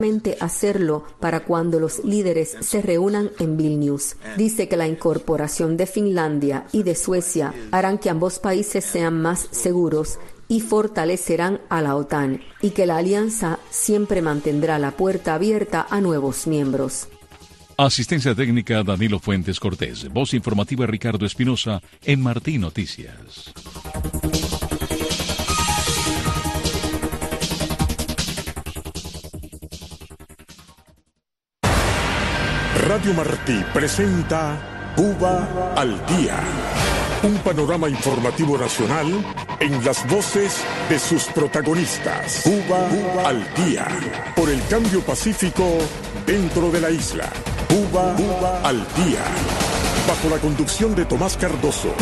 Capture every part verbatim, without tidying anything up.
hacerlo para cuando los líderes se reúnan en Vilnius. Dice que la incorporación de Finlandia y de Suecia harán que ambos países sean más seguros y fortalecerán a la OTAN, y que la alianza siempre mantendrá la puerta abierta a nuevos miembros. Asistencia técnica Danilo Fuentes Cortés. Voz informativa Ricardo Espinosa en Martí Noticias. Radio Martí presenta Cuba al Día. Un panorama informativo nacional en las voces de sus protagonistas. Cuba, Cuba al Día. Por el cambio pacífico dentro de la isla. Cuba, Cuba al Día. Bajo la conducción de Tomás Cardoso.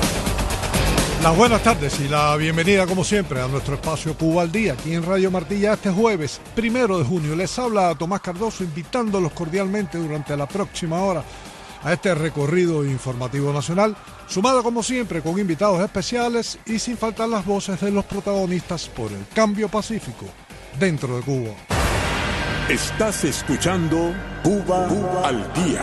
Las buenas tardes y la bienvenida como siempre a nuestro espacio Cuba al Día, aquí en Radio Martí ya este jueves, primero de junio. Les habla Tomás Cardoso, invitándolos cordialmente durante la próxima hora a este recorrido informativo nacional, sumado como siempre con invitados especiales y sin faltar las voces de los protagonistas por el cambio pacífico dentro de Cuba. Estás escuchando Cuba, Cuba al Día.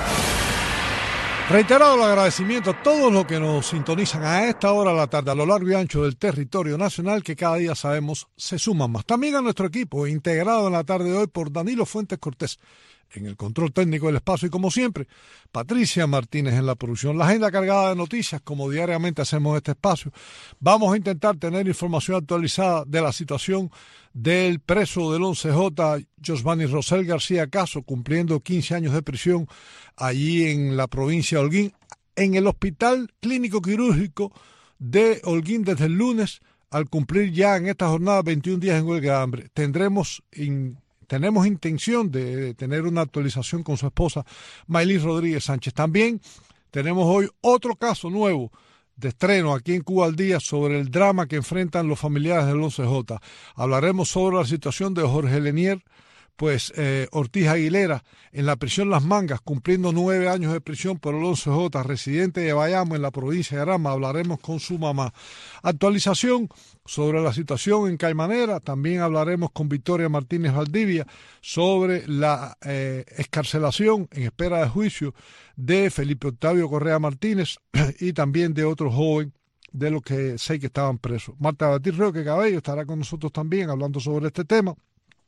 Reiterado el agradecimiento a todos los que nos sintonizan a esta hora de la tarde a lo largo y ancho del territorio nacional, que cada día sabemos se suman más. También a nuestro equipo, integrado en la tarde de hoy por Danilo Fuentes Cortés en el control técnico del espacio y como siempre, Patricia Martínez en la producción. La agenda cargada de noticias, como diariamente hacemos en este espacio. Vamos a intentar tener información actualizada de la situación del preso del once J, Josvani Rosell García Caso, cumpliendo quince años de prisión allí en la provincia de Holguín, en el Hospital Clínico Quirúrgico de Holguín desde el lunes, al cumplir ya en esta jornada veintiún días en huelga de hambre. Tendremos in, tenemos intención de tener una actualización con su esposa Maylin Rodríguez Sánchez. También tenemos hoy otro caso nuevo de estreno aquí en Cuba al Día sobre el drama que enfrentan los familiares del once J. Hablaremos sobre la situación de Jorge Lenier, pues eh, Ortiz Aguilera, en la prisión Las Mangas, cumpliendo nueve años de prisión por el once J, residente de Bayamo en la provincia de Granma. Hablaremos con su mamá. Actualización sobre la situación en Caimanera. También hablaremos con Victoria Martínez Valdivia sobre la eh, excarcelación en espera de juicio de Felipe Octavio Correa Martínez y también de otro joven de los que sé que estaban presos. Marta Batir Roque Cabello estará con nosotros también hablando sobre este tema.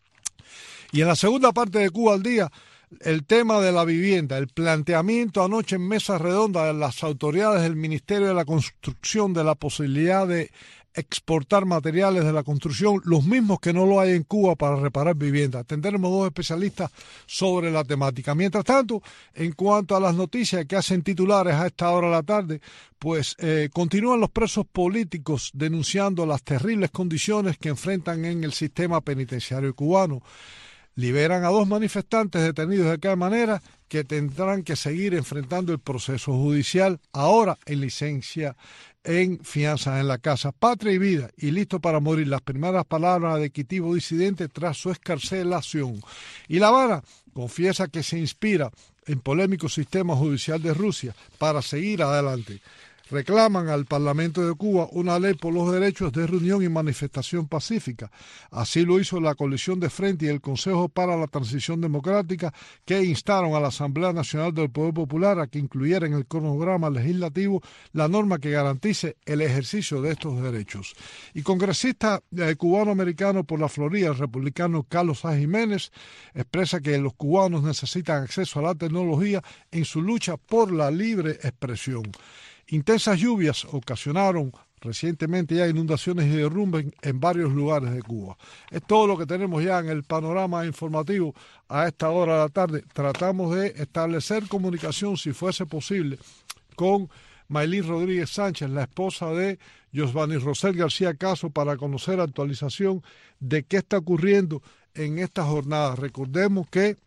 Y en la segunda parte de Cuba al Día, el tema de la vivienda, el planteamiento anoche en mesa redonda de las autoridades del Ministerio de la Construcción de la posibilidad de exportar materiales de la construcción, los mismos que no lo hay en Cuba para reparar viviendas. Tendremos dos especialistas sobre la temática. Mientras tanto, en cuanto a las noticias que hacen titulares a esta hora de la tarde, pues eh, continúan los presos políticos denunciando las terribles condiciones que enfrentan en el sistema penitenciario cubano. Liberan a dos manifestantes detenidos de cada manera que tendrán que seguir enfrentando el proceso judicial, ahora en licencia en fianza en la casa. Patria y vida y listo para morir, las primeras palabras de Quitivo disidente tras su excarcelación. Y La Habana confiesa que se inspira en polémico sistema judicial de Rusia para seguir adelante. Reclaman al Parlamento de Cuba una ley por los derechos de reunión y manifestación pacífica. Así lo hizo la Coalición de Frente y el Consejo para la Transición Democrática, que instaron a la Asamblea Nacional del Poder Popular a que incluyera en el cronograma legislativo la norma que garantice el ejercicio de estos derechos. Y congresista eh, cubano-americano por la Florida, el republicano Carlos A. Jiménez, expresa que los cubanos necesitan acceso a la tecnología en su lucha por la libre expresión. Intensas lluvias ocasionaron recientemente ya inundaciones y derrumbes en, en varios lugares de Cuba. Es todo lo que tenemos ya en el panorama informativo a esta hora de la tarde. Tratamos de establecer comunicación, si fuese posible, con Maylin Rodríguez Sánchez, la esposa de Josvani Rosell García Caso, para conocer actualización de qué está ocurriendo en esta jornada. Recordemos que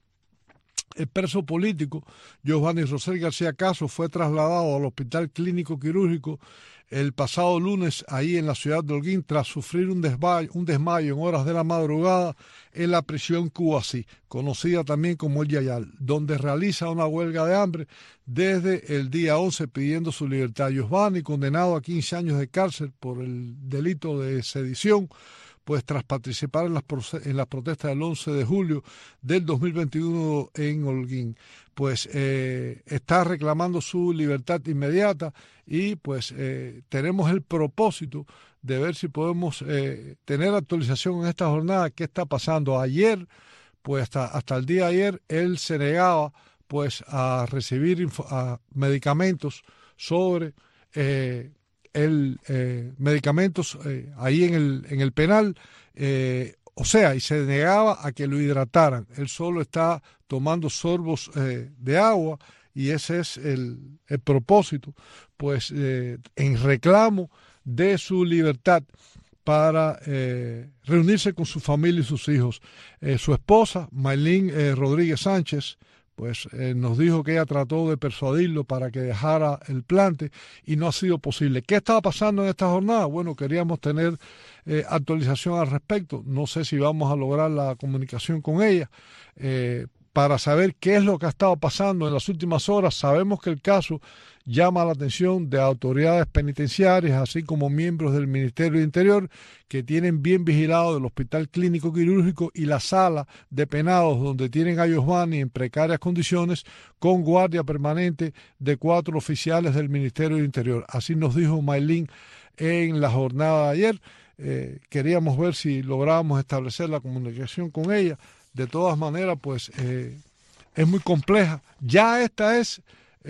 el preso político Josvani Rosell García Caso fue trasladado al Hospital Clínico Quirúrgico el pasado lunes ahí en la ciudad de Holguín tras sufrir un desmayo, un desmayo en horas de la madrugada en la prisión Cubasí, conocida también como el Yayal, donde realiza una huelga de hambre desde el día once pidiendo su libertad. Josvani, condenado a quince años de cárcel por el delito de sedición, pues tras participar en las, en las protestas del once de julio del dos mil veintiuno en Holguín. Pues eh, está reclamando su libertad inmediata y pues eh, tenemos el propósito de ver si podemos eh, tener actualización en esta jornada. ¿Qué está pasando? Ayer, pues hasta, hasta el día de ayer, él se negaba pues a recibir a medicamentos sobre eh, el eh, medicamentos eh, ahí en el, en el penal, eh, o sea, y se negaba a que lo hidrataran. Él solo está tomando sorbos eh, de agua y ese es el, el propósito, pues eh, en reclamo de su libertad para eh, reunirse con su familia y sus hijos. Eh, su esposa, Maylin eh, Rodríguez Sánchez, pues eh, nos dijo que ella trató de persuadirlo para que dejara el plante y no ha sido posible. ¿Qué estaba pasando en esta jornada? Bueno, queríamos tener eh, actualización al respecto. No sé si vamos a lograr la comunicación con ella eh, para saber qué es lo que ha estado pasando en las últimas horas. Sabemos que el caso llama la atención de autoridades penitenciarias, así como miembros del Ministerio de Interior, que tienen bien vigilado el Hospital Clínico Quirúrgico y la sala de penados donde tienen a Yosvany en precarias condiciones, con guardia permanente de cuatro oficiales del Ministerio de Interior. Así nos dijo Maylin en la jornada de ayer. Eh, queríamos ver si lográbamos establecer la comunicación con ella. De todas maneras, pues eh, es muy compleja. Ya esta es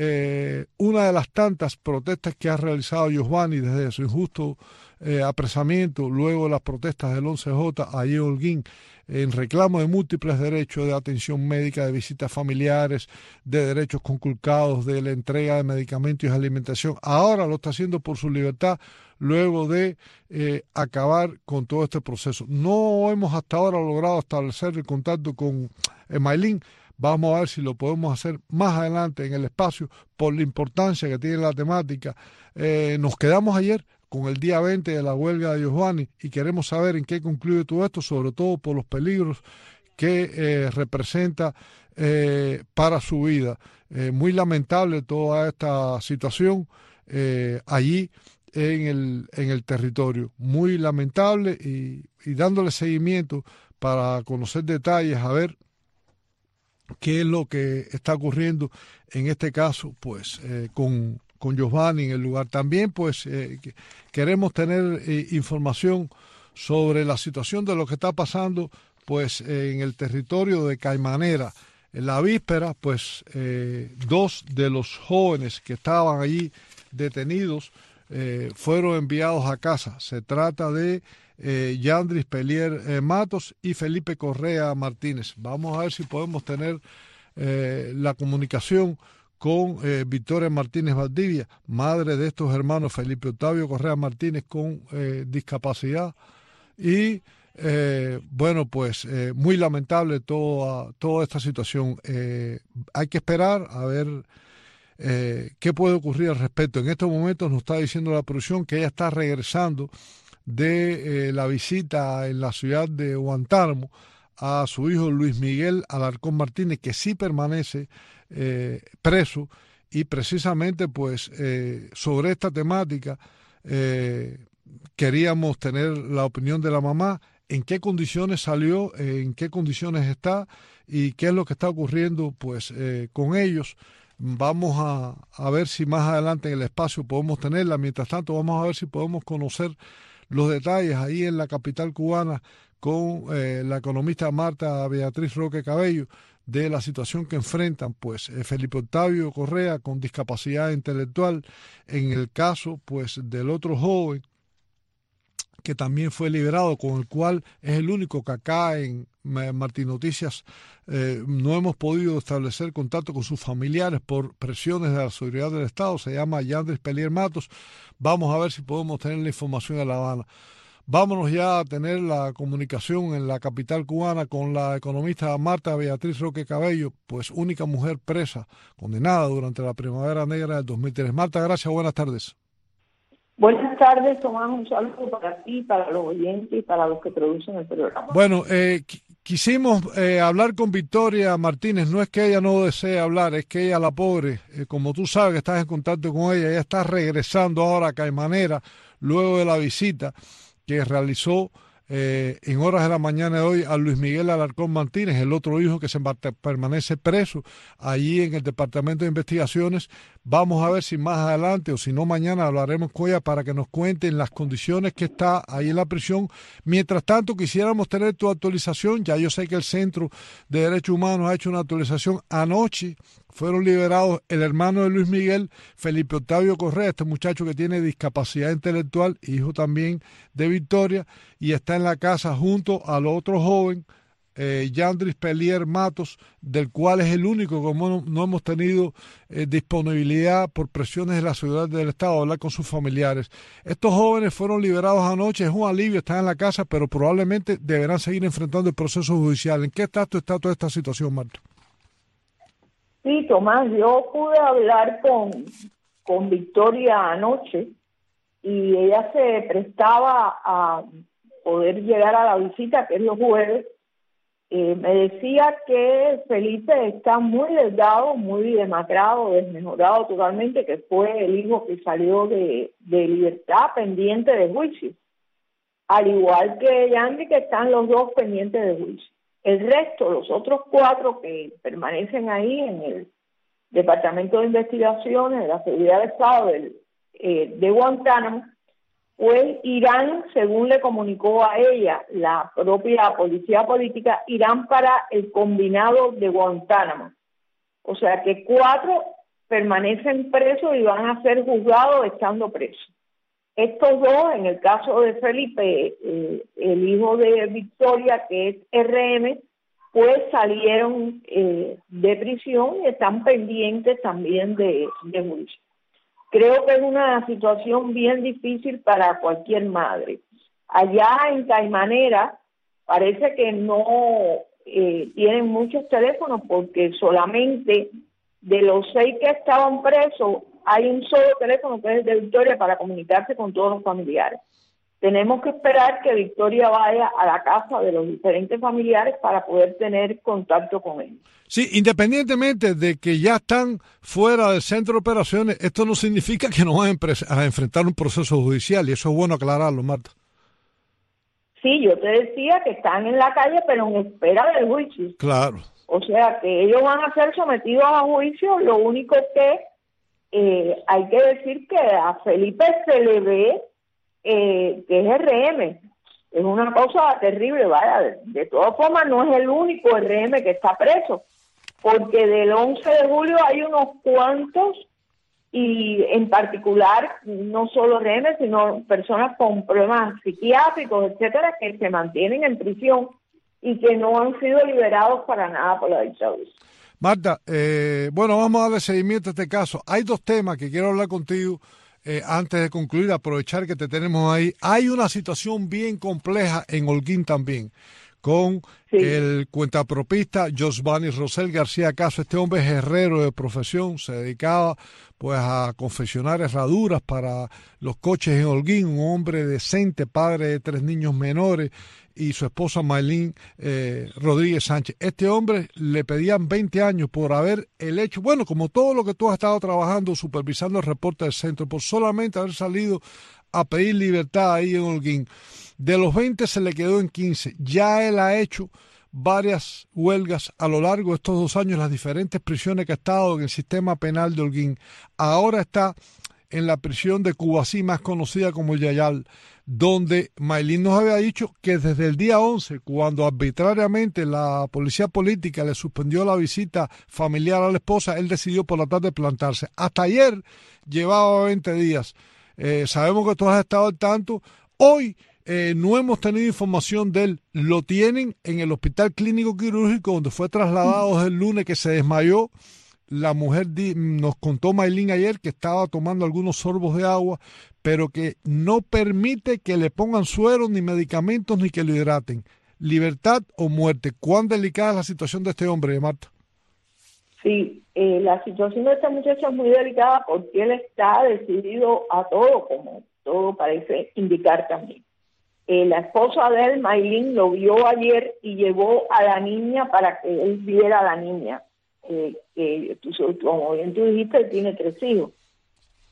eh, una de las tantas protestas que ha realizado Yosvany desde su injusto eh, apresamiento, luego de las protestas del once J allí en Holguín, en reclamo de múltiples derechos de atención médica, de visitas familiares, de derechos conculcados, de la entrega de medicamentos y alimentación. Ahora lo está haciendo por su libertad, luego de eh, acabar con todo este proceso. No hemos hasta ahora logrado establecer el contacto con eh, Maylin. Vamos a ver si lo podemos hacer más adelante en el espacio por la importancia que tiene la temática. Eh, nos quedamos ayer con el día veinte de la huelga de Yosvany y queremos saber en qué concluye todo esto, sobre todo por los peligros que eh, representa eh, para su vida. Eh, muy lamentable toda esta situación eh, allí en el, en el territorio. Muy lamentable y, y dándole seguimiento para conocer detalles, a ver qué es lo que está ocurriendo en este caso, pues eh, con, con Yosvany en el lugar. También pues eh, queremos tener eh, información sobre la situación de lo que está pasando pues eh, en el territorio de Caimanera. En la víspera, pues eh, dos de los jóvenes que estaban allí detenidos eh, fueron enviados a casa. Se trata de Eh, Yandris Pelier eh, Matos y Felipe Correa Martínez. Vamos a ver si podemos tener eh, la comunicación con eh, Victoria Martínez Valdivia, madre de estos hermanos Felipe Octavio Correa Martínez con eh, discapacidad. Y eh, bueno, pues eh, muy lamentable toda, toda esta situación. Eh, hay que esperar a ver eh, qué puede ocurrir al respecto. En estos momentos nos está diciendo la producción que ella está regresando de eh, la visita en la ciudad de Guantánamo a su hijo Luis Miguel Alarcón Martínez, que sí permanece eh, preso, y precisamente pues eh, sobre esta temática eh, queríamos tener la opinión de la mamá, en qué condiciones salió, en qué condiciones está y qué es lo que está ocurriendo pues eh, con ellos. Vamos a, a ver si más adelante en el espacio podemos tenerla. Mientras tanto, vamos a ver si podemos conocer los detalles ahí en la capital cubana con eh, la economista Marta Beatriz Roque Cabello de la situación que enfrentan pues eh, Felipe Octavio Correa con discapacidad intelectual, en el caso pues del otro joven que también fue liberado, con el cual es el único que acá en Martín Noticias eh, no hemos podido establecer contacto con sus familiares por presiones de la seguridad del Estado. Se llama Yandris Pelier Matos. Vamos a ver si podemos tener la información de La Habana. Vámonos ya a tener la comunicación en la capital cubana con la economista Marta Beatriz Roque Cabello, pues única mujer presa, condenada durante la Primavera Negra del dos mil tres. Marta, gracias, buenas tardes. Buenas tardes, Tomás, un saludo para ti, para los oyentes y para los que producen el programa. Bueno, eh, quisimos eh, hablar con Victoria Martínez. No es que ella no desee hablar, es que ella, la pobre, eh, como tú sabes que estás en contacto con ella, ella está regresando ahora a Caimanera luego de la visita que realizó eh, en horas de la mañana de hoy a Luis Miguel Alarcón Martínez, el otro hijo que se permanece preso allí en el Departamento de Investigaciones. Vamos a ver si más adelante o si no mañana hablaremos con ella para que nos cuenten las condiciones que está ahí en la prisión. Mientras tanto, quisiéramos tener tu actualización. Ya yo sé que el Centro de Derechos Humanos ha hecho una actualización. Anoche fueron liberados el hermano de Luis Miguel, Felipe Octavio Correa, este muchacho que tiene discapacidad intelectual, hijo también de Victoria, y está en la casa junto al otro joven, eh, Yandris Pelier Matos, del cual es el único, como no, no hemos tenido eh, disponibilidad por presiones de la seguridad del Estado a hablar con sus familiares. Estos jóvenes fueron liberados anoche, es un alivio, están en la casa, pero probablemente deberán seguir enfrentando el proceso judicial. ¿En qué estatus está toda esta situación, Marta? Sí, Tomás, yo pude hablar con, con Victoria anoche y ella se prestaba a poder llegar a la visita, que es los jueves. Eh, me decía que Felipe está muy delgado, muy demacrado, desmejorado totalmente, que fue el hijo que salió de, de libertad pendiente de juicio. Al igual que Yandy, que están los dos pendientes de juicio. El resto, los otros cuatro que permanecen ahí en el Departamento de Investigaciones de la Seguridad del Estado del, eh, de Guantánamo, pues irán, según le comunicó a ella la propia policía política, irán para el combinado de Guantánamo. O sea que cuatro permanecen presos y van a ser juzgados estando presos. Estos dos, en el caso de Felipe, eh, el hijo de Victoria, que es R M, pues salieron eh, de prisión y están pendientes también de, de juicio. Creo que es una situación bien difícil para cualquier madre. Allá en Caimanera parece que no eh, tienen muchos teléfonos porque solamente de los seis que estaban presos hay un solo teléfono que es el de Victoria para comunicarse con todos los familiares. Tenemos que esperar que Victoria vaya a la casa de los diferentes familiares para poder tener contacto con ellos. Sí, independientemente de que ya están fuera del centro de operaciones, esto no significa que no van a enfrentar un proceso judicial, y eso es bueno aclararlo, Marta. Sí, yo te decía que están en la calle, pero en espera del juicio. Claro. O sea, que ellos van a ser sometidos a juicio. Lo único que eh, hay que decir que a Felipe se le ve eh, que es R M. Es una cosa terrible, vaya. De, de todas formas, no es el único R M que está preso, porque del once de julio hay unos cuantos, y en particular no solo R M, sino personas con problemas psiquiátricos, etcétera, que se mantienen en prisión y que no han sido liberados para nada por la dictadura. Marta, eh, bueno, vamos a darle seguimiento a este caso. Hay dos temas que quiero hablar contigo eh, antes de concluir, aprovechar que te tenemos ahí. Hay una situación bien compleja en Holguín también, con sí. el cuentapropista Josvani Rosel García Caso. Este hombre es herrero de profesión, se dedicaba pues a confeccionar herraduras para los coches en Holguín, un hombre decente, padre de tres niños menores, y su esposa Maylin eh, Rodríguez Sánchez. Este hombre le pedían veinte años por haber el hecho, bueno, como todo lo que tú has estado trabajando, supervisando el reporte del centro, por solamente haber salido a pedir libertad ahí en Holguín. De los veinte se le quedó en quince. Ya él ha hecho varias huelgas a lo largo de estos dos años, las diferentes prisiones que ha estado en el sistema penal de Holguín. Ahora está en la prisión de Cubasí, más conocida como el Yayal, donde Maylin nos había dicho que desde el día once, cuando arbitrariamente la policía política le suspendió la visita familiar a la esposa, él decidió por la tarde plantarse. Hasta ayer llevaba veinte días. Eh, sabemos que tú has estado al tanto. Hoy eh, no hemos tenido información de él. Lo tienen en el Hospital Clínico Quirúrgico, donde fue trasladado desde el lunes, que se desmayó. La mujer di, nos contó Maylin ayer que estaba tomando algunos sorbos de agua, pero que no permite que le pongan suero ni medicamentos ni que lo hidraten. Libertad o muerte. ¿Cuán delicada es la situación de este hombre, Marta? Sí, eh, la situación de este muchacho es muy delicada porque él está decidido a todo, como todo parece indicar también. Eh, la esposa de él, Maylin, lo vio ayer y llevó a la niña para que él viera a la niña. Eh, que tú, como bien tú dijiste, tiene tres hijos.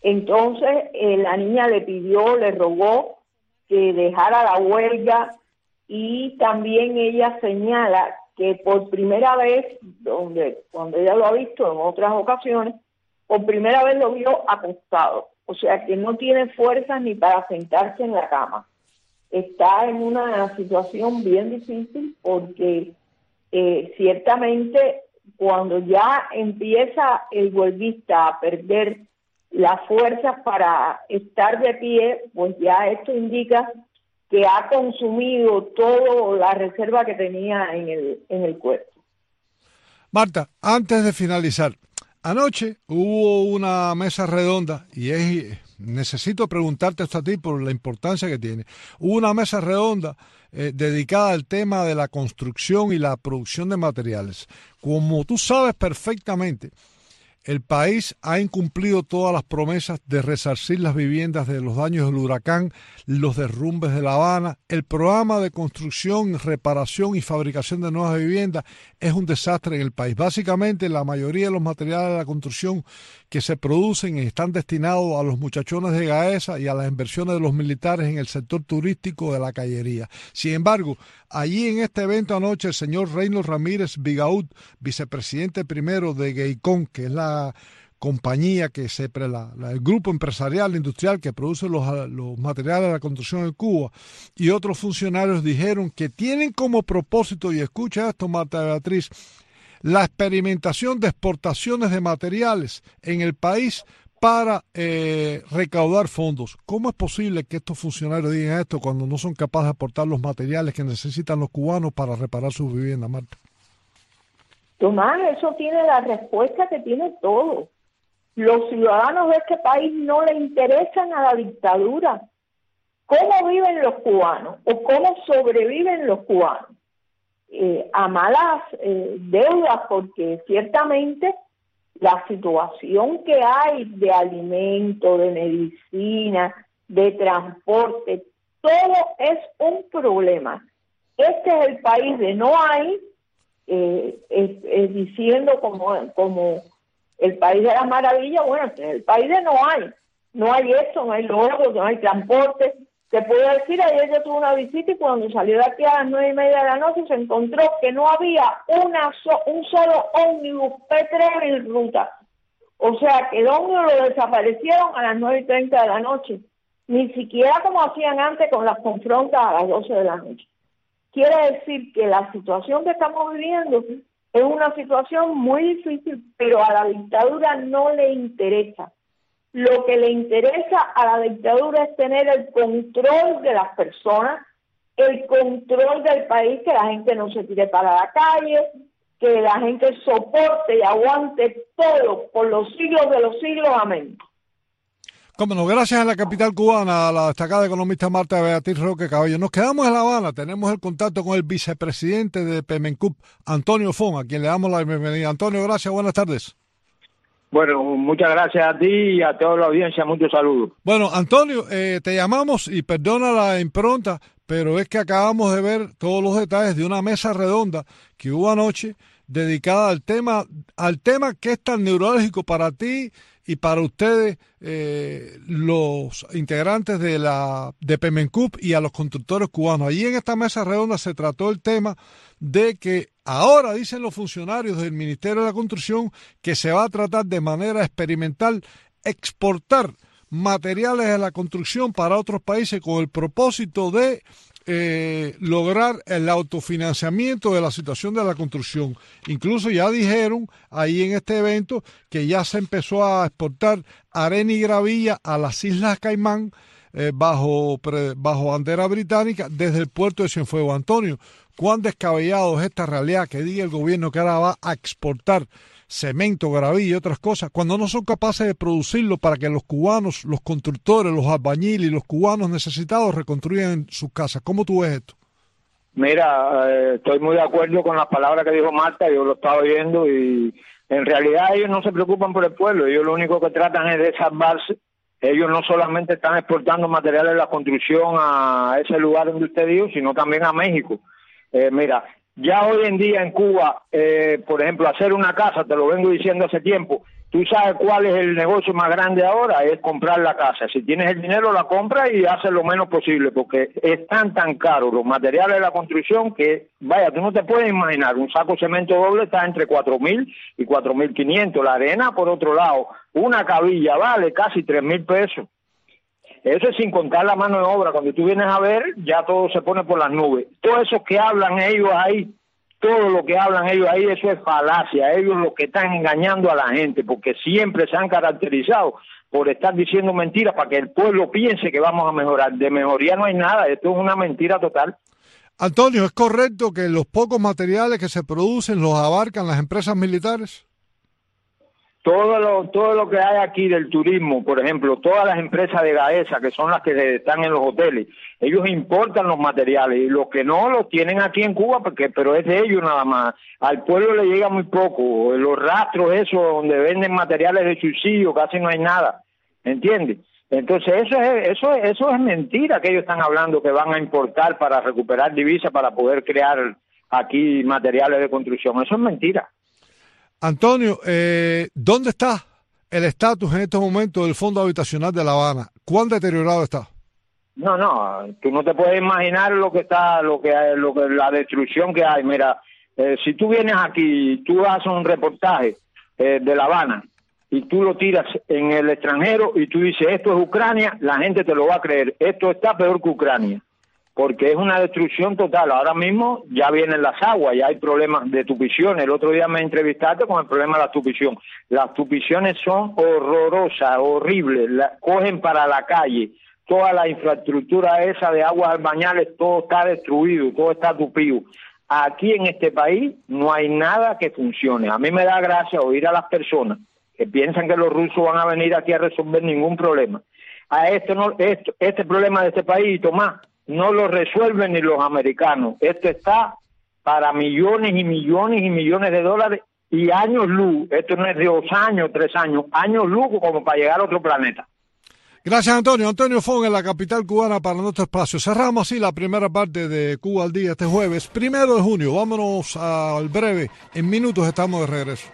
Entonces eh, la niña le pidió, le rogó que dejara la huelga, y también ella señala que por primera vez, donde cuando ella lo ha visto en otras ocasiones, por primera vez lo vio acostado, o sea que no tiene fuerzas ni para sentarse en la cama. Está en una situación bien difícil porque eh, ciertamente cuando ya empieza el huelguista a perder las fuerzas para estar de pie, pues ya esto indica que ha consumido toda la reserva que tenía en el, en el cuerpo. Marta, antes de finalizar, anoche hubo una mesa redonda y es, necesito preguntarte esto a ti por la importancia que tiene. Hubo una mesa redonda eh, dedicada al tema de la construcción y la producción de materiales. Como tú sabes perfectamente, el país ha incumplido todas las promesas de resarcir las viviendas de los daños del huracán, los derrumbes de La Habana. El programa de construcción, reparación y fabricación de nuevas viviendas es un desastre en el país. Básicamente, la mayoría de los materiales de la construcción que se producen están destinados a los muchachones de Gaesa y a las inversiones de los militares en el sector turístico de la callería. Sin embargo, allí en este evento anoche, el señor Reynolds Ramírez Bigaud, vicepresidente primero de GEICON, que es la compañía que se la, la, el grupo empresarial industrial que produce los, los materiales de la construcción en Cuba, y otros funcionarios dijeron que tienen como propósito, y escucha esto, Marta Beatriz, la experimentación de exportaciones de materiales en el país para eh, recaudar fondos. ¿Cómo es posible que estos funcionarios digan esto cuando no son capaces de aportar los materiales que necesitan los cubanos para reparar sus viviendas, Marta? Tomás, eso tiene la respuesta que tiene todo. Los ciudadanos de este país no le interesan a la dictadura. ¿Cómo viven los cubanos o cómo sobreviven los cubanos? Eh, a malas eh, deudas, porque ciertamente la situación que hay de alimento, de medicina, de transporte, todo es un problema. Este es el país de no hay, eh, eh, eh, diciendo como, como el país de las maravillas. Bueno, este es el país de no hay. No hay esto, no hay lo otro, no hay transporte. Te puedo decir, ayer yo tuve una visita y cuando salió de aquí a las nueve y media de la noche se encontró que no había una so, un solo ómnibus P tres en ruta. O sea, que el ómnibus lo desaparecieron a las nueve y treinta de la noche. Ni siquiera como hacían antes con las confrontas a las doce de la noche. Quiere decir que la situación que estamos viviendo es una situación muy difícil, pero a la dictadura no le interesa. Lo que le interesa a la dictadura es tener el control de las personas, el control del país, que la gente no se tire para la calle, que la gente soporte y aguante todo por los siglos de los siglos. Amén. Cómo no, gracias a la capital cubana, a la destacada economista Marta Beatriz Roque Cabello. Nos quedamos en La Habana, tenemos el contacto con el vicepresidente de Pemencup, Antonio Fon, a quien le damos la bienvenida. Antonio, gracias, buenas tardes. Bueno, muchas gracias a ti y a toda la audiencia, muchos saludos. Bueno, Antonio, eh, te llamamos y perdona la impronta, pero es que acabamos de ver todos los detalles de una mesa redonda que hubo anoche dedicada al tema, al tema que es tan neurálgico para ti y para ustedes, eh, los integrantes de la de Pemencup y a los constructores cubanos. Allí en esta mesa redonda se trató el tema de que ahora dicen los funcionarios del Ministerio de la Construcción que se va a tratar de manera experimental exportar materiales de la construcción para otros países con el propósito de eh, lograr el autofinanciamiento de la situación de la construcción. Incluso ya dijeron ahí en este evento que ya se empezó a exportar arena y gravilla a las Islas Caimán eh, bajo, pre, bajo bandera británica desde el puerto de Cienfuegos. Antonio, ¿cuán descabellado es esta realidad que diga el gobierno que ahora va a exportar cemento, gravilla y otras cosas, cuando no son capaces de producirlo para que los cubanos, los constructores, los albañiles y los cubanos necesitados reconstruyan sus casas? ¿Cómo tú ves esto? Mira, eh, estoy muy de acuerdo con las palabras que dijo Marta, yo lo estaba oyendo y en realidad ellos no se preocupan por el pueblo, ellos lo único que tratan es de salvarse. Ellos no solamente están exportando materiales de la construcción a ese lugar donde usted dijo, sino también a México. Eh, mira, Ya hoy en día en Cuba, eh, por ejemplo, hacer una casa, te lo vengo diciendo hace tiempo, tú sabes cuál es el negocio más grande ahora, es comprar la casa. Si tienes el dinero, la compras y haces lo menos posible, porque están tan caros los materiales de la construcción que, vaya, tú no te puedes imaginar, un saco de cemento doble está entre cuatro mil y cuatro mil quinientos, la arena por otro lado, una cabilla vale casi tres mil pesos. Eso es sin contar la mano de obra. Cuando tú vienes a ver, ya todo se pone por las nubes. Todo eso que hablan ellos ahí, todo lo que hablan ellos ahí, eso es falacia. Ellos lo que están engañando a la gente, porque siempre se han caracterizado por estar diciendo mentiras para que el pueblo piense que vamos a mejorar. De mejoría no hay nada, esto es una mentira total. Antonio, ¿es correcto que los pocos materiales que se producen los abarcan las empresas militares? Todo lo, todo lo que hay aquí del turismo, por ejemplo, todas las empresas de Gaesa, que son las que están en los hoteles, ellos importan los materiales y los que no los tienen aquí en Cuba, porque pero es de ellos nada más. Al pueblo le llega muy poco. Los rastros esos donde venden materiales de subsidio, casi no hay nada, ¿entiendes? Entonces eso es, eso, eso es mentira que ellos están hablando, que van a importar para recuperar divisas, para poder crear aquí materiales de construcción. Eso es mentira. Antonio, eh, ¿dónde está el estatus en estos momentos del Fondo Habitacional de La Habana? ¿Cuán deteriorado está? No, no, tú no te puedes imaginar lo que está, lo que hay, lo que la destrucción que hay. Mira, eh, si tú vienes aquí, tú haces un reportaje eh, de La Habana y tú lo tiras en el extranjero y tú dices esto es Ucrania, la gente te lo va a creer. Esto está peor que Ucrania, porque es una destrucción total. Ahora mismo ya vienen las aguas, ya hay problemas de tupición. El otro día me entrevistaste con el problema de la tupición. Las tupiciones son horrorosas, horribles, la, cogen para la calle. Toda la infraestructura esa de aguas albañales, todo está destruido, todo está tupido. Aquí en este país no hay nada que funcione. A mí me da gracia oír a las personas que piensan que los rusos van a venir aquí a resolver ningún problema. A esto no, esto, este problema de este país, Tomás, no lo resuelven ni los americanos. Esto está para millones y millones y millones de dólares y años luz. Esto no es de dos años, tres años, años luz como para llegar a otro planeta. Gracias, Antonio. Antonio Fong en la capital cubana para nuestro espacio. Cerramos así la primera parte de Cuba al Día este jueves, primero de junio. Vámonos al breve. En minutos estamos de regreso.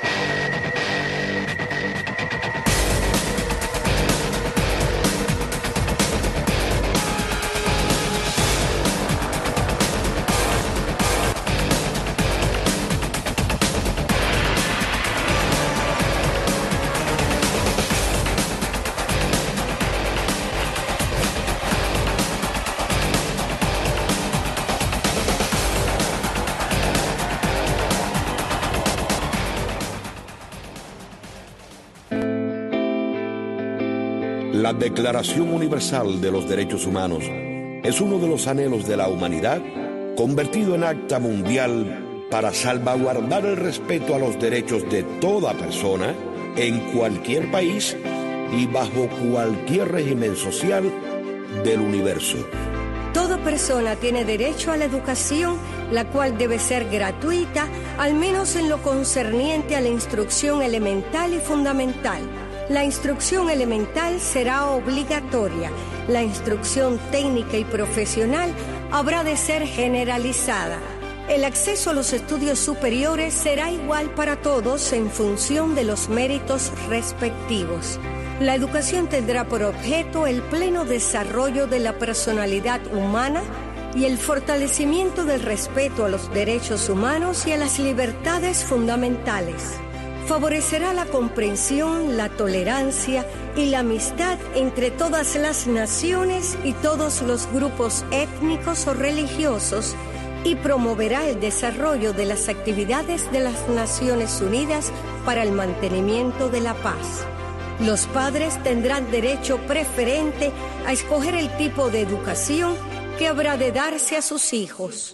La Declaración Universal de los Derechos Humanos es uno de los anhelos de la humanidad convertido en acta mundial para salvaguardar el respeto a los derechos de toda persona en cualquier país y bajo cualquier régimen social del universo. Toda persona tiene derecho a la educación, la cual debe ser gratuita, al menos en lo concerniente a la instrucción elemental y fundamental. La instrucción elemental será obligatoria. La instrucción técnica y profesional habrá de ser generalizada. El acceso a los estudios superiores será igual para todos en función de los méritos respectivos. La educación tendrá por objeto el pleno desarrollo de la personalidad humana y el fortalecimiento del respeto a los derechos humanos y a las libertades fundamentales. Favorecerá la comprensión, la tolerancia y la amistad entre todas las naciones y todos los grupos étnicos o religiosos y promoverá el desarrollo de las actividades de las Naciones Unidas para el mantenimiento de la paz. Los padres tendrán derecho preferente a escoger el tipo de educación que habrá de darse a sus hijos.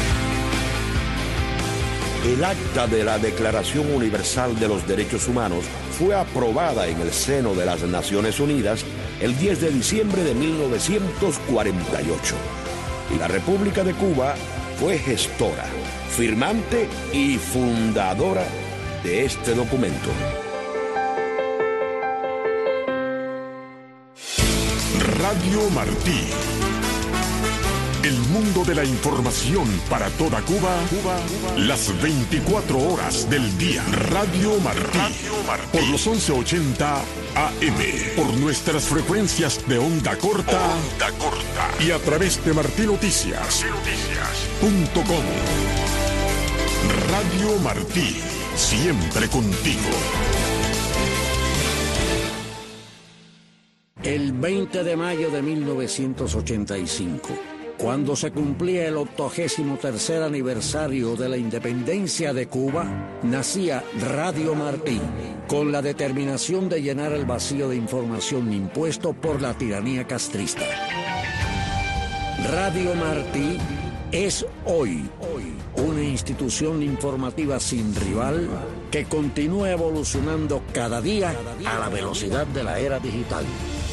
El acta de la Declaración Universal de los Derechos Humanos fue aprobada en el seno de las Naciones Unidas el diez de diciembre de mil novecientos cuarenta y ocho. Y la República de Cuba fue gestora, firmante y fundadora de este documento. Radio Martí. El mundo de la información para toda Cuba, Cuba, las veinticuatro horas del día. Radio Martí, Radio Martí. Por los once ochenta A M, por nuestras frecuencias de onda corta, onda corta. Y a través de martí noticias punto com. Radio Martí, siempre contigo. El veinte de mayo de mil novecientos ochenta y cinco, cuando se cumplía el octogésimo tercer aniversario de la independencia de Cuba, nacía Radio Martí, con la determinación de llenar el vacío de información impuesto por la tiranía castrista. Radio Martí es hoy, hoy una institución informativa sin rival que continúa evolucionando cada día a la velocidad de la era digital.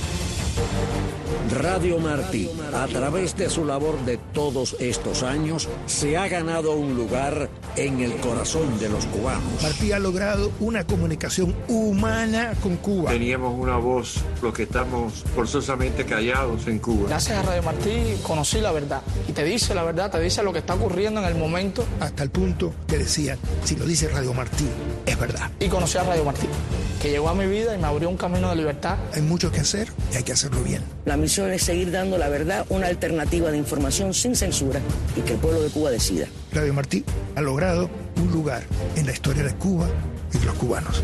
Radio Martí, a través de su labor de todos estos años, se ha ganado un lugar en el corazón de los cubanos. Martí ha logrado una comunicación humana con Cuba. Teníamos una voz, los que estamos forzosamente callados en Cuba. Gracias a Radio Martí conocí la verdad. Y te dice la verdad, te dice lo que está ocurriendo en el momento. Hasta el punto que decían, si lo dice Radio Martí, es verdad. Y conocí a Radio Martí, que llegó a mi vida y me abrió un camino de libertad. Hay mucho que hacer y hay que hacerlo bien. La misión es seguir dando la verdad, una alternativa de información sin censura y que el pueblo de Cuba decida. Radio Martí ha logrado un lugar en la historia de Cuba y de los cubanos.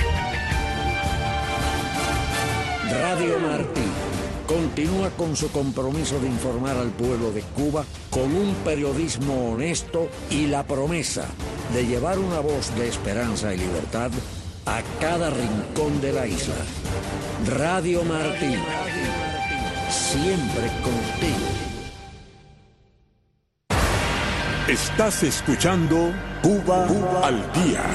Radio Martí continúa con su compromiso de informar al pueblo de Cuba con un periodismo honesto y la promesa de llevar una voz de esperanza y libertad a cada rincón de la isla. Radio Martí, siempre contigo. Estás escuchando Cuba, Cuba al día.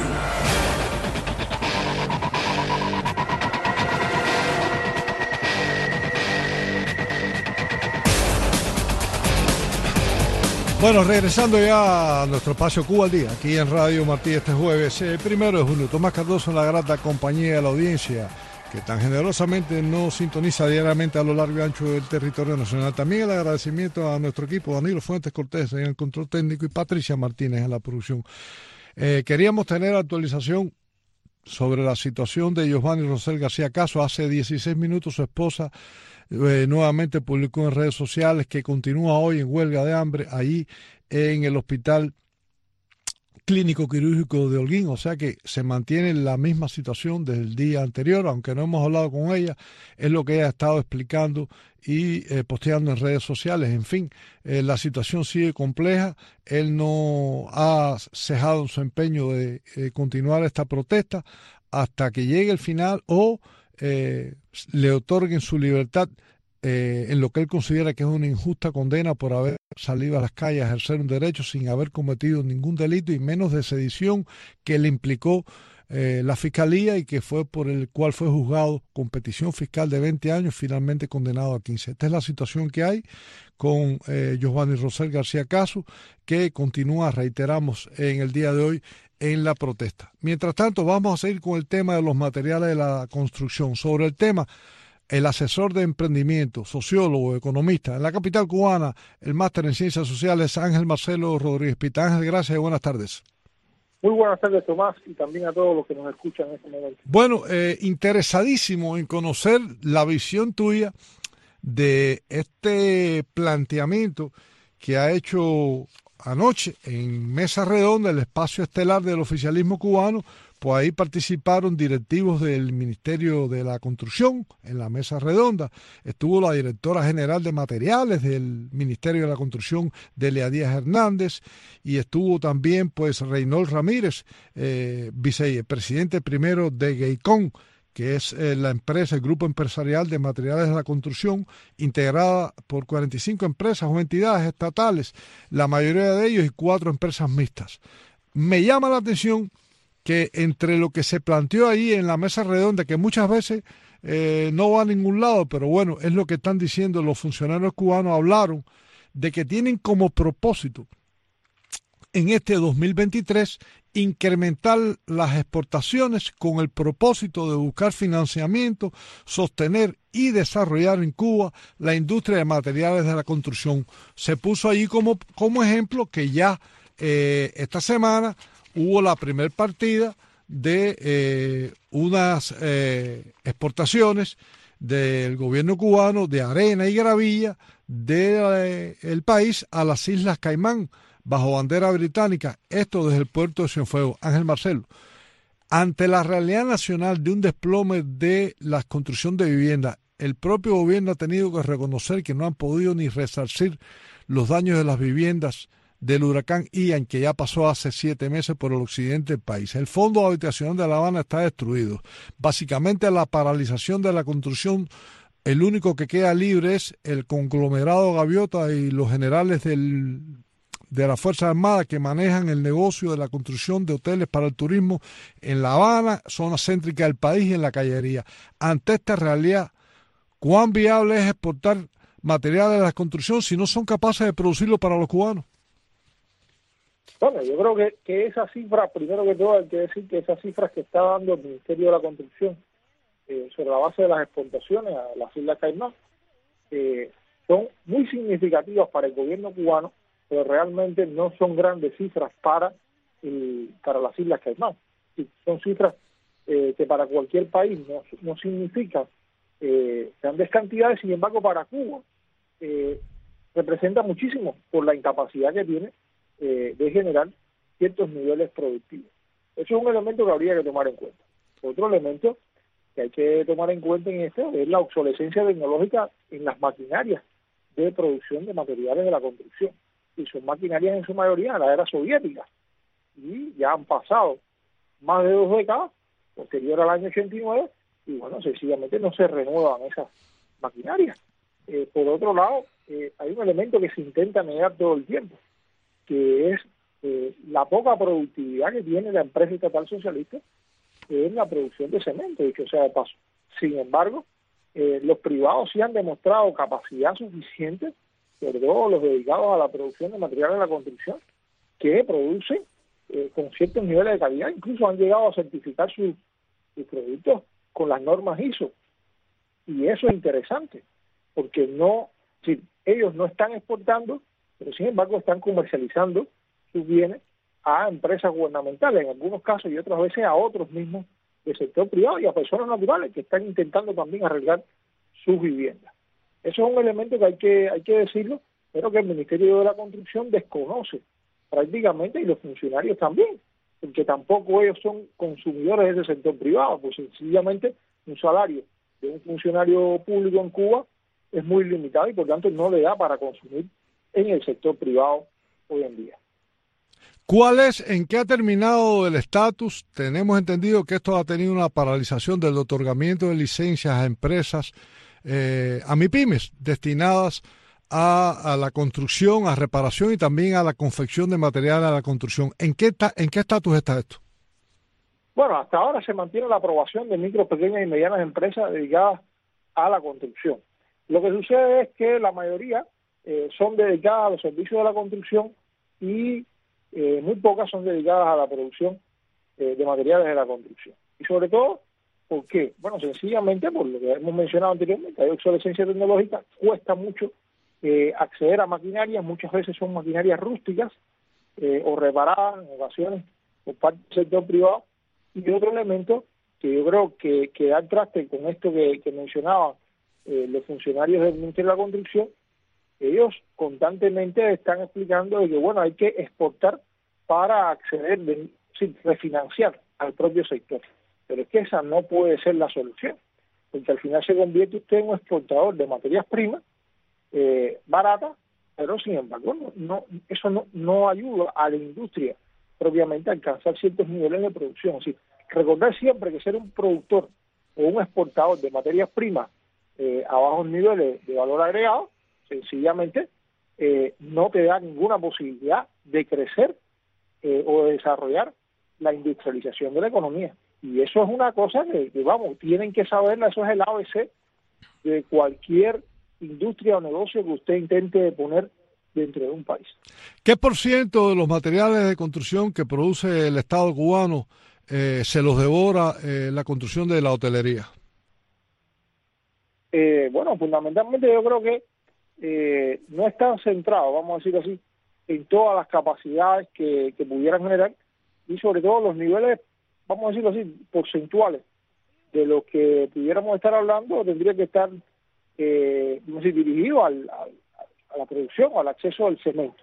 Bueno, regresando ya a nuestro espacio Cuba al día, aquí en Radio Martí este jueves, eh, primero de junio. Tomás Cardoso en la grata compañía de la audiencia, que tan generosamente nos sintoniza diariamente a lo largo y ancho del territorio nacional. También el agradecimiento a nuestro equipo, Danilo Fuentes Cortés en el control técnico y Patricia Martínez en la producción. Eh, queríamos tener actualización sobre la situación de Giovanni Rosel García Caso. Hace dieciséis minutos su esposa eh, nuevamente publicó en redes sociales que continúa hoy en huelga de hambre allí en el hospital clínico quirúrgico de Holguín, o sea que se mantiene la misma situación desde el día anterior, aunque no hemos hablado con ella, es lo que ella ha estado explicando y eh, posteando en redes sociales. En fin, eh, la situación sigue compleja, él no ha cejado en su empeño de eh, continuar esta protesta hasta que llegue el final o eh, le otorguen su libertad eh, en lo que él considera que es una injusta condena por haber salido a las calles a ejercer un derecho sin haber cometido ningún delito y menos de sedición que le implicó eh, la fiscalía y que fue por el cual fue juzgado con petición fiscal de veinte años, finalmente condenado a quince. Esta es la situación que hay con eh, Giovanni Rosel García Caso, que continúa, reiteramos, en el día de hoy en la protesta. Mientras tanto, vamos a seguir con el tema de los materiales de la construcción. Sobre el tema, el asesor de emprendimiento, sociólogo, economista, en la capital cubana, el máster en Ciencias Sociales, Ángel Marcelo Rodríguez Pita. Ángel, gracias y buenas tardes. Muy buenas tardes, Tomás, y también a todos los que nos escuchan en este momento. Bueno, eh, interesadísimo en conocer la visión tuya de este planteamiento que ha hecho anoche en Mesa Redonda, el espacio estelar del oficialismo cubano. Pues ahí participaron directivos del Ministerio de la Construcción en la Mesa Redonda. Estuvo la directora general de materiales del Ministerio de la Construcción, Delia Díaz Hernández, y estuvo también pues Reynold Ramírez, eh, vicepresidente primero de GEICON, que es eh, la empresa, el grupo empresarial de materiales de la construcción, integrada por cuarenta y cinco empresas o entidades estatales, la mayoría de ellos y cuatro empresas mixtas. Me llama la atención que entre lo que se planteó ahí en la mesa redonda, que muchas veces eh, no va a ningún lado, pero bueno, es lo que están diciendo los funcionarios cubanos, hablaron de que tienen como propósito en este dos mil veintitrés incrementar las exportaciones con el propósito de buscar financiamiento, sostener y desarrollar en Cuba la industria de materiales de la construcción. Se puso allí como, como ejemplo que ya eh, esta semana hubo la primer partida de eh, unas eh, exportaciones del gobierno cubano de arena y gravilla del eh, país a las Islas Caimán bajo bandera británica, esto desde el puerto de Cienfuegos. Ángel Marcelo, ante la realidad nacional de un desplome de la construcción de viviendas, el propio gobierno ha tenido que reconocer que no han podido ni resarcir los daños de las viviendas del huracán Ian, que ya pasó hace siete meses por el occidente del país. El fondo habitacional de La Habana está destruido. Básicamente la paralización de la construcción, el único que queda libre es el conglomerado Gaviota y los generales del, de las Fuerzas Armadas que manejan el negocio de la construcción de hoteles para el turismo en La Habana, zona céntrica del país y en la Cañería. Ante esta realidad, ¿cuán viable es exportar materiales de la construcción si no son capaces de producirlo para los cubanos? Bueno, yo creo que, que esa cifra, primero que todo hay que decir que esas cifras que está dando el Ministerio de la Construcción eh, sobre la base de las exportaciones a las Islas Caimán eh, son muy significativas para el gobierno cubano, pero realmente no son grandes cifras para el, para las Islas Caimán. Son cifras eh, que para cualquier país no, no significan eh, grandes cantidades, sin embargo para Cuba eh, representa muchísimo por la incapacidad que tiene Eh, de generar ciertos niveles productivos. Eso es un elemento que habría que tomar en cuenta. Otro elemento que hay que tomar en cuenta en esto es la obsolescencia tecnológica en las maquinarias de producción de materiales de la construcción. Y son maquinarias en su mayoría de la era soviética. Y ya han pasado más de dos décadas, posterior al año ochenta y nueve, y bueno, sencillamente no se renuevan esas maquinarias. Eh, por otro lado, eh, hay un elemento que se intenta negar todo el tiempo, que es eh, la poca productividad que tiene la empresa estatal socialista en la producción de cemento, dicho sea de paso. Sin embargo, eh, los privados sí han demostrado capacidad suficiente, sobre todo los dedicados a la producción de materiales de la construcción, que producen eh, con ciertos niveles de calidad, incluso han llegado a certificar sus, sus productos con las normas I S O. Y eso es interesante, porque no, si ellos no están exportando, pero sin embargo están comercializando sus bienes a empresas gubernamentales, en algunos casos y otras veces a otros mismos del sector privado y a personas naturales que están intentando también arreglar sus viviendas. Eso es un elemento que hay que hay que decirlo, pero que el Ministerio de la Construcción desconoce prácticamente, y los funcionarios también, porque tampoco ellos son consumidores de ese sector privado, pues sencillamente un salario de un funcionario público en Cuba es muy limitado y por tanto no le da para consumir en el sector privado hoy en día. ¿Cuál es, en qué ha terminado el estatus? Tenemos entendido que esto ha tenido una paralización del otorgamiento de licencias a empresas, eh, a MIPYMES, destinadas a, a la construcción, a reparación y también a la confección de materiales a la construcción. ¿En qué ta, en qué estatus está esto? Bueno, hasta ahora se mantiene la aprobación de micro, pequeñas y medianas empresas dedicadas a la construcción. Lo que sucede es que la mayoría eh, son dedicadas a los servicios de la construcción y eh, muy pocas son dedicadas a la producción eh, de materiales de la construcción. Y sobre todo, ¿por qué? Bueno, sencillamente por lo que hemos mencionado anteriormente, hay obsolescencia tecnológica, cuesta mucho eh, acceder a maquinarias, muchas veces son maquinarias rústicas eh, o reparadas en ocasiones por parte del sector privado. Y otro elemento que yo creo que, que da el traste con esto que, que mencionaban eh, los funcionarios del Ministerio de la Construcción, ellos constantemente están explicando de que, bueno, hay que exportar para acceder, de, sí, refinanciar al propio sector. Pero es que esa no puede ser la solución, porque al final se convierte usted en un exportador de materias primas eh, baratas, pero sin embargo no, no, eso no, no ayuda a la industria propiamente a alcanzar ciertos niveles de producción. Así, recordar siempre que ser un productor o un exportador de materias primas eh, a bajos niveles de valor agregado, sencillamente eh, no te da ninguna posibilidad de crecer eh, o de desarrollar la industrialización de la economía. Y eso es una cosa que, que, vamos, tienen que saberla, eso es el A B C de cualquier industria o negocio que usted intente poner dentro de un país. ¿Qué por ciento de los materiales de construcción que produce el Estado cubano eh, se los devora eh, la construcción de la hotelería? Eh, bueno, fundamentalmente yo creo que eh, no están centrados, vamos a decirlo así, en todas las capacidades que, que pudieran generar y sobre todo los niveles, vamos a decirlo así, porcentuales de lo que pudiéramos estar hablando tendría que estar eh, no sé, dirigido al, al, a la producción o al acceso al cemento.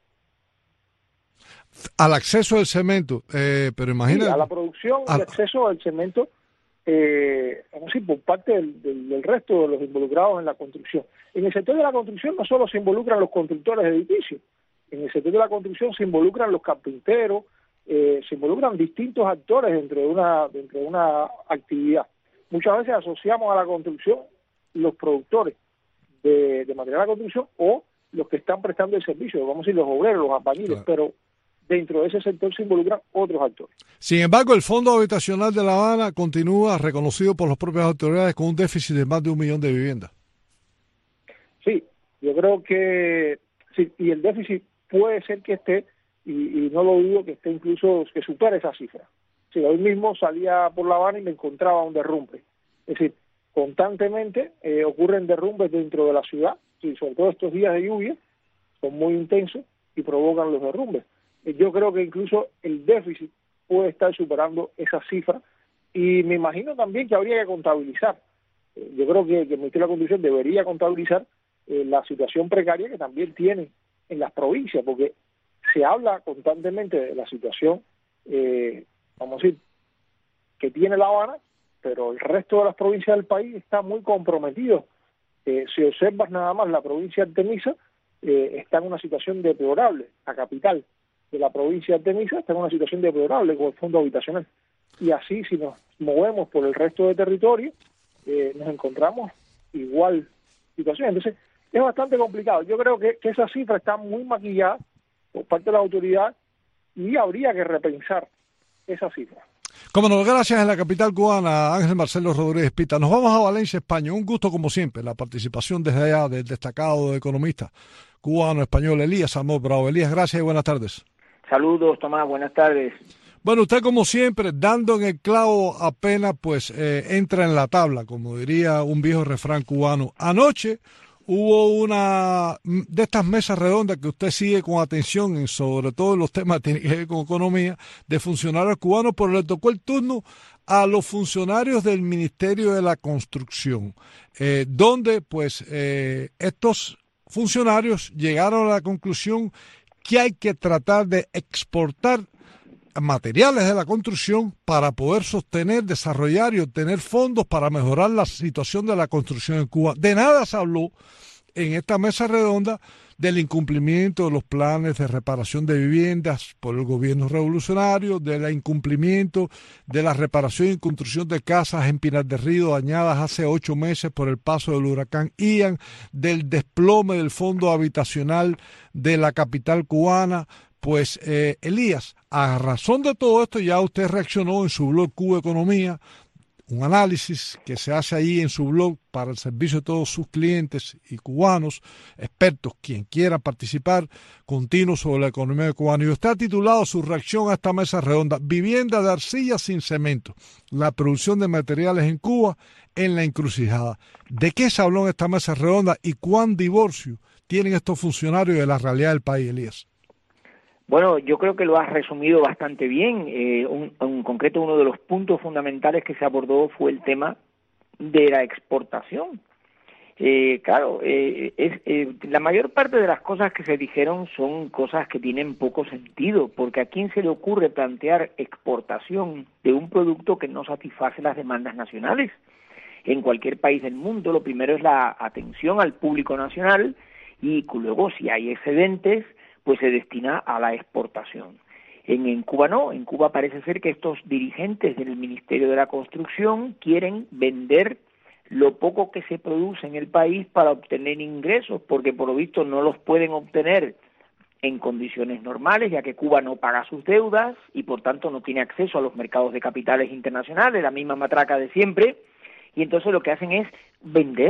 Al acceso del cemento, eh, pero imagínate. Sí, a la producción y al acceso al cemento, eh, vamos a decir, por parte del, del, del resto de los involucrados en la construcción. En el sector de la construcción no solo se involucran los constructores de edificios, en el sector de la construcción se involucran los carpinteros, eh, se involucran distintos actores dentro de una dentro de una actividad. Muchas veces asociamos a la construcción los productores de, de material de construcción o los que están prestando el servicio, vamos a decir los obreros, los albañiles, claro. Pero dentro de ese sector se involucran otros actores. Sin embargo, el Fondo Habitacional de La Habana continúa reconocido por las propias autoridades con un déficit de más de un millón de viviendas. Sí, yo creo que sí, y el déficit puede ser que esté, y, y no lo dudo, que esté incluso, que supere esa cifra. Sí, hoy mismo salía por La Habana y me encontraba un derrumbe. Es decir, constantemente eh, ocurren derrumbes dentro de la ciudad, sí, sobre todo estos días de lluvia, son muy intensos y provocan los derrumbes. Eh, yo creo que incluso el déficit puede estar superando esa cifra y me imagino también que habría que contabilizar. Eh, yo creo que, que el Ministerio de la Construcción debería contabilizar eh, la situación precaria que también tiene en las provincias, porque se habla constantemente de la situación, eh, vamos a decir, que tiene La Habana, pero el resto de las provincias del país está muy comprometido. Eh, si observas nada más la provincia de Artemisa, eh, está en una situación deplorable. La capital de la provincia de Artemisa está en una situación deplorable con el fondo habitacional. Y así, si nos movemos por el resto de territorio, eh, nos encontramos igual situación. Entonces, es bastante complicado. Yo creo que, que esa cifra está muy maquillada por parte de la autoridad y habría que repensar esa cifra. Como no, gracias en la capital cubana, Ángel Marcelo Rodríguez Pita. Nos vamos a Valencia, España. Un gusto como siempre, la participación desde allá del destacado economista cubano español Elías Amor Bravo. Elías, gracias y buenas tardes. Saludos, Tomás, buenas tardes. Bueno, usted como siempre, dando en el clavo apenas, pues eh, entra en la tabla, como diría un viejo refrán cubano. Anoche hubo una de estas mesas redondas que usted sigue con atención, en sobre todo en los temas que tienen que ver con economía, de funcionarios cubanos, pero le tocó el turno a los funcionarios del Ministerio de la Construcción, eh, donde pues eh, estos funcionarios llegaron a la conclusión que hay que tratar de exportar materiales de la construcción para poder sostener, desarrollar y obtener fondos para mejorar la situación de la construcción en Cuba. De nada se habló en esta mesa redonda del incumplimiento de los planes de reparación de viviendas por el gobierno revolucionario, del incumplimiento de la reparación y construcción de casas en Pinar del Río dañadas hace ocho meses por el paso del huracán Ian, del desplome del fondo habitacional de la capital cubana. Pues, eh, Elías, a razón de todo esto, ya usted reaccionó en su blog Cuba Economía, un análisis que se hace ahí en su blog para el servicio de todos sus clientes y cubanos, expertos, quien quiera participar, continuo sobre la economía cubana. Y usted ha titulado su reacción a esta mesa redonda, Vivienda de arcilla sin cemento, la producción de materiales en Cuba en la encrucijada. ¿De qué se habló en esta mesa redonda y cuán divorcio tienen estos funcionarios de la realidad del país, Elías? Bueno, yo creo que lo has resumido bastante bien. Eh, un, en concreto, uno de los puntos fundamentales que se abordó fue el tema de la exportación. Eh, claro, eh, es, eh, la mayor parte de las cosas que se dijeron son cosas que tienen poco sentido, porque ¿a quién se le ocurre plantear exportación de un producto que no satisface las demandas nacionales? En cualquier país del mundo, lo primero es la atención al público nacional y luego, si hay excedentes, pues se destina a la exportación. En, en Cuba no, en Cuba parece ser que estos dirigentes del Ministerio de la Construcción quieren vender lo poco que se produce en el país para obtener ingresos, porque por lo visto no los pueden obtener en condiciones normales, ya que Cuba no paga sus deudas y por tanto no tiene acceso a los mercados de capitales internacionales, la misma matraca de siempre, y entonces lo que hacen es vender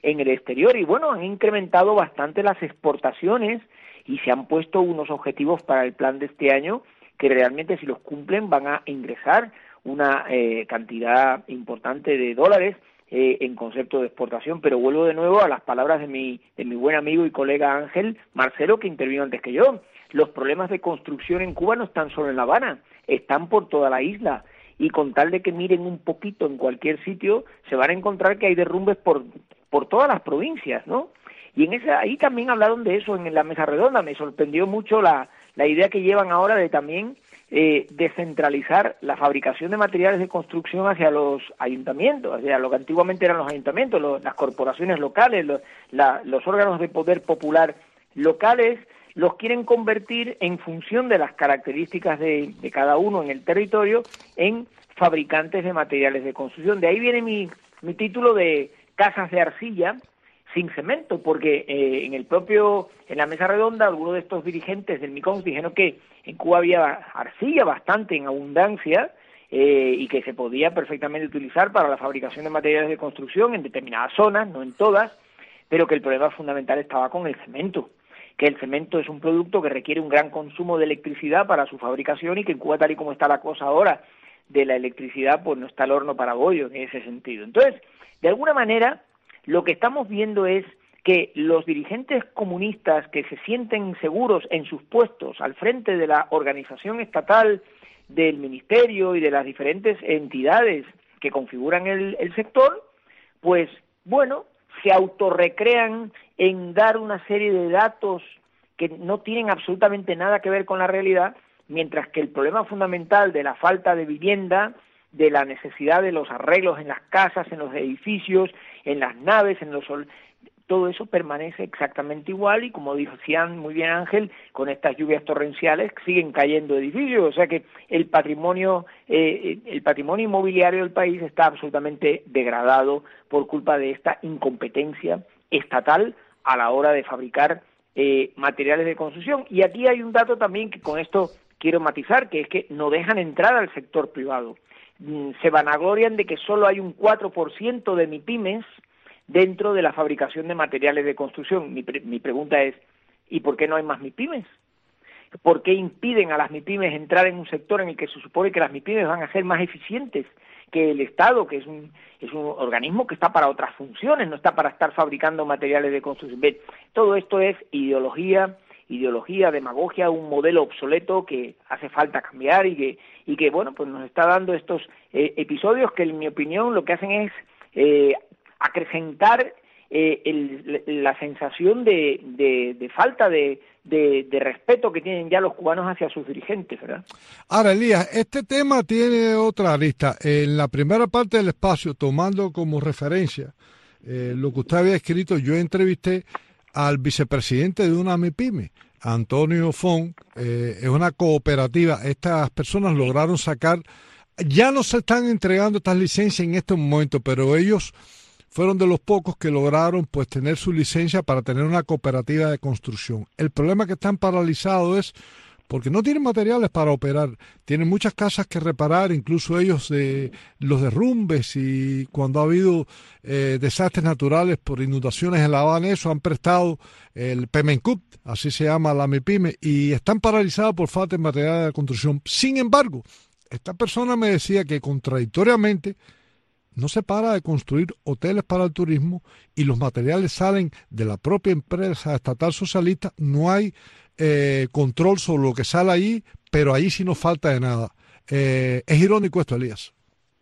en el exterior. Y bueno, han incrementado bastante las exportaciones y se han puesto unos objetivos para el plan de este año que realmente, si los cumplen, van a ingresar una eh, cantidad importante de dólares eh, en concepto de exportación. Pero vuelvo de nuevo a las palabras de mi, de mi buen amigo y colega Ángel Marcelo, que intervino antes que yo. Los problemas de construcción en Cuba no están solo en La Habana, están por toda la isla. Y con tal de que miren un poquito en cualquier sitio, se van a encontrar que hay derrumbes por, por todas las provincias, ¿no? Y en esa, ahí también hablaron de eso en la mesa redonda. Me sorprendió mucho la, la idea que llevan ahora de también eh, descentralizar la fabricación de materiales de construcción hacia los ayuntamientos, hacia lo que antiguamente eran los ayuntamientos, los, las corporaciones locales, los, la, los órganos de poder popular locales, los quieren convertir en función de las características de, de cada uno en el territorio en fabricantes de materiales de construcción. De ahí viene mi, mi título de casas de arcilla sin cemento, porque eh, en el propio, en la mesa redonda, algunos de estos dirigentes del MICONS dijeron que en Cuba había arcilla bastante en abundancia eh, y que se podía perfectamente utilizar para la fabricación de materiales de construcción en determinadas zonas, no en todas, pero que el problema fundamental estaba con el cemento, que el cemento es un producto que requiere un gran consumo de electricidad para su fabricación y que en Cuba, tal y como está la cosa ahora de la electricidad, pues no está el horno para bollo en ese sentido. Entonces, de alguna manera, lo que estamos viendo es que los dirigentes comunistas que se sienten seguros en sus puestos al frente de la organización estatal, del ministerio y de las diferentes entidades que configuran el, el sector, pues, bueno, se autorrecrean en dar una serie de datos que no tienen absolutamente nada que ver con la realidad, mientras que el problema fundamental de la falta de vivienda, de la necesidad de los arreglos en las casas, en los edificios, en las naves, en los todo eso permanece exactamente igual y, como decían muy bien Ángel, con estas lluvias torrenciales siguen cayendo edificios, o sea que el patrimonio eh, el patrimonio inmobiliario del país está absolutamente degradado por culpa de esta incompetencia estatal a la hora de fabricar eh, materiales de construcción. Y aquí hay un dato también que con esto quiero matizar, que es que no dejan entrar al sector privado. Se vanaglorian de que solo hay un cuatro por ciento de MIPYMES dentro de la fabricación de materiales de construcción. Mi, pre mi pregunta es, ¿y por qué no hay más MIPYMES? ¿Por qué impiden a las MIPYMES entrar en un sector en el que se supone que las MIPYMES van a ser más eficientes que el Estado, que es un, es un organismo que está para otras funciones, no está para estar fabricando materiales de construcción? Bien, todo esto es ideología, ideología, demagogia, un modelo obsoleto que hace falta cambiar y que, y que bueno, pues nos está dando estos eh, episodios que, en mi opinión, lo que hacen es eh, acrecentar eh, el, la sensación de, de, de falta de, de, de respeto que tienen ya los cubanos hacia sus dirigentes, ¿verdad? Ahora, Elías, este tema tiene otra arista. En la primera parte del espacio, tomando como referencia eh, lo que usted había escrito, yo entrevisté al vicepresidente de una MIPYME, Antonio Font. Eh, es una cooperativa. Estas personas lograron sacar, ya no se están entregando estas licencias en este momento, pero ellos fueron de los pocos que lograron pues tener su licencia para tener una cooperativa de construcción. El problema que están paralizados es porque no tienen materiales para operar, tienen muchas casas que reparar, incluso ellos de los derrumbes, y cuando ha habido eh, desastres naturales por inundaciones en La Habana, eso han prestado el Pemencut, así se llama la MIPYME, y están paralizados por falta de materiales de construcción. Sin embargo, esta persona me decía que contradictoriamente no se para de construir hoteles para el turismo y los materiales salen de la propia empresa estatal socialista. No hay eh, control sobre lo que sale allí, pero allí sí no falta de nada. Eh, es irónico esto, Elías.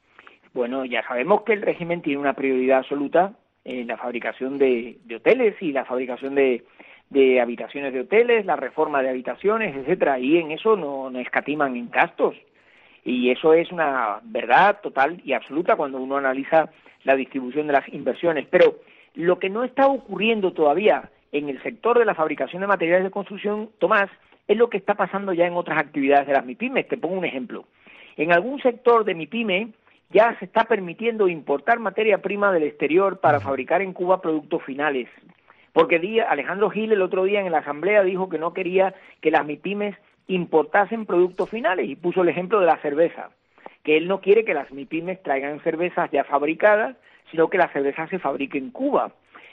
Bueno, ya sabemos que el régimen tiene una prioridad absoluta en la fabricación de, de hoteles y la fabricación de, de habitaciones de hoteles, la reforma de habitaciones, etcétera, y en eso no, no escatiman en gastos. Y eso es una verdad total y absoluta cuando uno analiza la distribución de las inversiones. Pero lo que no está ocurriendo todavía en el sector de la fabricación de materiales de construcción, Tomás, es lo que está pasando ya en otras actividades de las MIPYMES. Te pongo un ejemplo. En algún sector de MIPYME ya se está permitiendo importar materia prima del exterior para fabricar en Cuba productos finales. Porque día, Alejandro Gil el otro día en la asamblea dijo que no quería que las MIPYMES importasen productos finales y puso el ejemplo de la cerveza, que él no quiere que las MIPYMES traigan cervezas ya fabricadas, sino que la cerveza se fabrique en Cuba.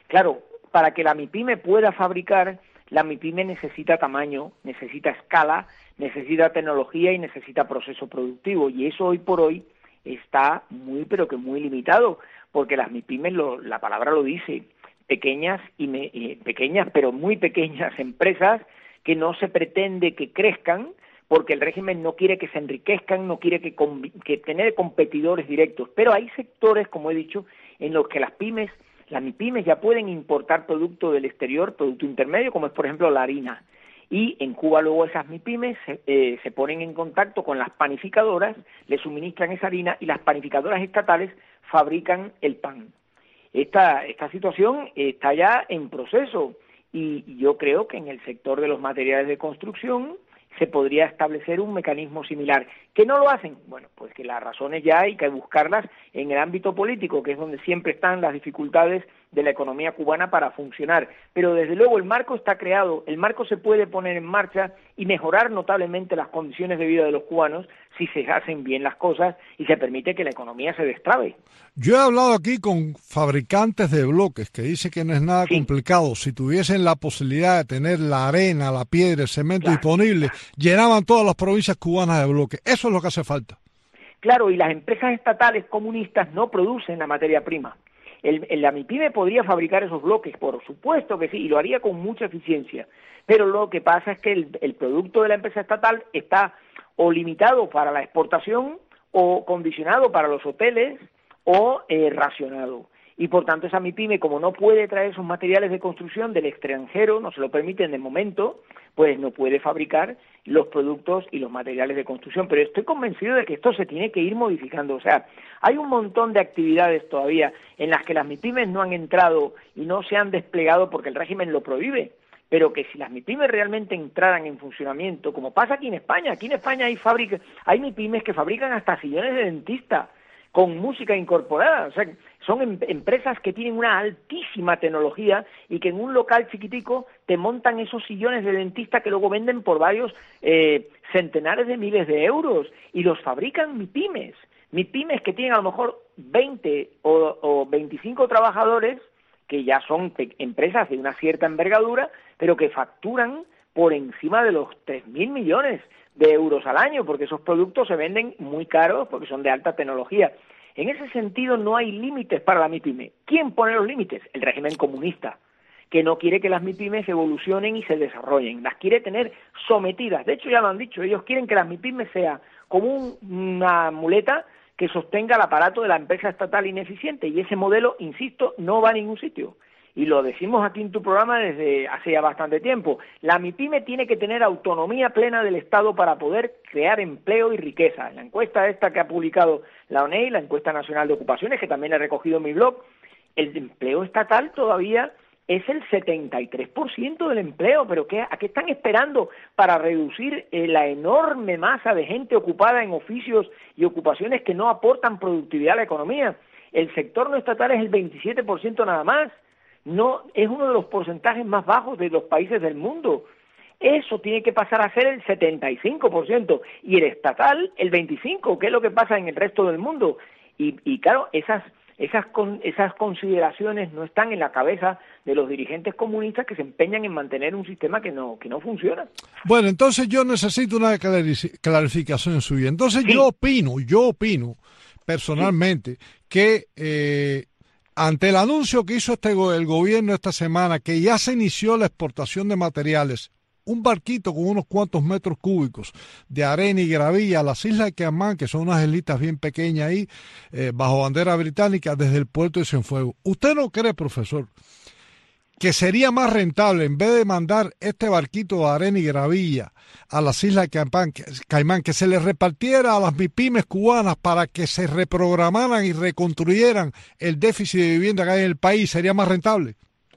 Claro, para que la MIPYME pueda fabricar, la MIPYME necesita tamaño, necesita escala, necesita tecnología y necesita proceso productivo, y eso hoy por hoy está muy, pero que muy limitado, porque las MIPYMES, lo, la palabra lo dice, pequeñas y me, eh, pequeñas, pero muy pequeñas empresas que no se pretende que crezcan, porque el régimen no quiere que se enriquezcan, no quiere que, que tener competidores directos, pero hay sectores, como he dicho, en los que las pymes, las MIPYMES ya pueden importar producto del exterior, producto intermedio, como es por ejemplo la harina, y en Cuba luego esas MIPYMES eh, se ponen en contacto con las panificadoras, le suministran esa harina y las panificadoras estatales fabrican el pan. Esta, esta situación está ya en proceso y yo creo que en el sector de los materiales de construcción se podría establecer un mecanismo similar. ¿Que no lo hacen? Bueno, pues que las razones ya hay que buscarlas en el ámbito político, que es donde siempre están las dificultades de la economía cubana para funcionar. Pero desde luego el marco está creado, el marco se puede poner en marcha y mejorar notablemente las condiciones de vida de los cubanos si se hacen bien las cosas y se permite que la economía se destrabe. Yo he hablado aquí con fabricantes de bloques que dicen que no es nada sí. complicado. Si tuviesen la posibilidad de tener la arena, la piedra, el cemento claro, disponible, claro. llenaban todas las provincias cubanas de bloques. Eso es lo que hace falta. Claro, y las empresas estatales comunistas no producen la materia prima. El, el, la MIPYME podría fabricar esos bloques, por supuesto que sí, y lo haría con mucha eficiencia. Pero lo que pasa es que el, el producto de la empresa estatal está o limitado para la exportación, o condicionado para los hoteles, o eh, racionado. Y por tanto esa MIPYME, como no puede traer esos materiales de construcción del extranjero, no se lo permiten de momento, pues no puede fabricar los productos y los materiales de construcción. Pero estoy convencido de que esto se tiene que ir modificando. O sea, hay un montón de actividades todavía en las que las MIPYMES no han entrado y no se han desplegado porque el régimen lo prohíbe. Pero que si las MIPYMES realmente entraran en funcionamiento, como pasa aquí en España, aquí en España hay fábricas, hay MIPYMES que fabrican hasta sillones de dentista con música incorporada, o sea, son em empresas que tienen una altísima tecnología y que en un local chiquitico te montan esos sillones de dentista que luego venden por varios eh, centenares de miles de euros y los fabrican MIPYMES, MIPYMES que tienen a lo mejor veinte o, o veinticinco trabajadores, que ya son empresas de una cierta envergadura, pero que facturan por encima de los tres mil millones de euros al año, porque esos productos se venden muy caros porque son de alta tecnología. En ese sentido no hay límites para la MIPYME. ¿Quién pone los límites? El régimen comunista, que no quiere que las MIPYMES evolucionen y se desarrollen, las quiere tener sometidas. De hecho ya lo han dicho, ellos quieren que las MIPYMES sea como un, una muleta que sostenga el aparato de la empresa estatal ineficiente, y ese modelo, insisto, no va a ningún sitio. Y lo decimos aquí en tu programa desde hace ya bastante tiempo. La MIPYME tiene que tener autonomía plena del Estado para poder crear empleo y riqueza. En la encuesta esta que ha publicado la O N E, la Encuesta Nacional de Ocupaciones, que también he recogido en mi blog, el empleo estatal todavía es el setenta y tres por ciento del empleo. ¿Pero qué, a qué están esperando para reducir eh, la enorme masa de gente ocupada en oficios y ocupaciones que no aportan productividad a la economía? El sector no estatal es el veintisiete por ciento nada más. No, es uno de los porcentajes más bajos de los países del mundo. Eso tiene que pasar a ser el setenta y cinco por ciento y el estatal el veinticinco por ciento, que es lo que pasa en el resto del mundo. Y, y claro, esas, esas, con, esas consideraciones no están en la cabeza de los dirigentes comunistas que se empeñan en mantener un sistema que no, que no funciona. Bueno, entonces yo necesito una clarificación suya. Entonces sí. yo opino, yo opino personalmente sí. que... Eh, ante el anuncio que hizo este el gobierno esta semana, que ya se inició la exportación de materiales, un barquito con unos cuantos metros cúbicos de arena y gravilla a las islas de Caimán, que son unas islitas bien pequeñas ahí, eh, bajo bandera británica, desde el puerto de Cienfuegos. ¿Usted no cree, profesor, que sería más rentable, en vez de mandar este barquito de arena y gravilla a las islas de Caimán, que se les repartiera a las MIPYMES cubanas para que se reprogramaran y reconstruyeran el déficit de vivienda que hay en el país? ¿Sería más rentable?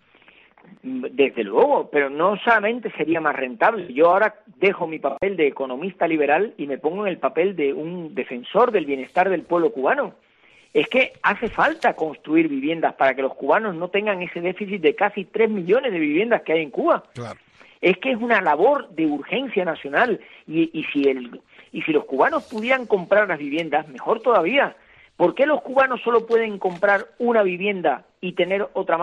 Desde luego, pero no solamente sería más rentable. Yo ahora dejo mi papel de economista liberal y me pongo en el papel de un defensor del bienestar del pueblo cubano. Es que hace falta construir viviendas para que los cubanos no tengan ese déficit de casi tres millones de viviendas que hay en Cuba. Claro. Es que es una labor de urgencia nacional y, y, si el, y si los cubanos pudieran comprar las viviendas, mejor todavía. ¿Por qué los cubanos solo pueden comprar una vivienda y tener otra más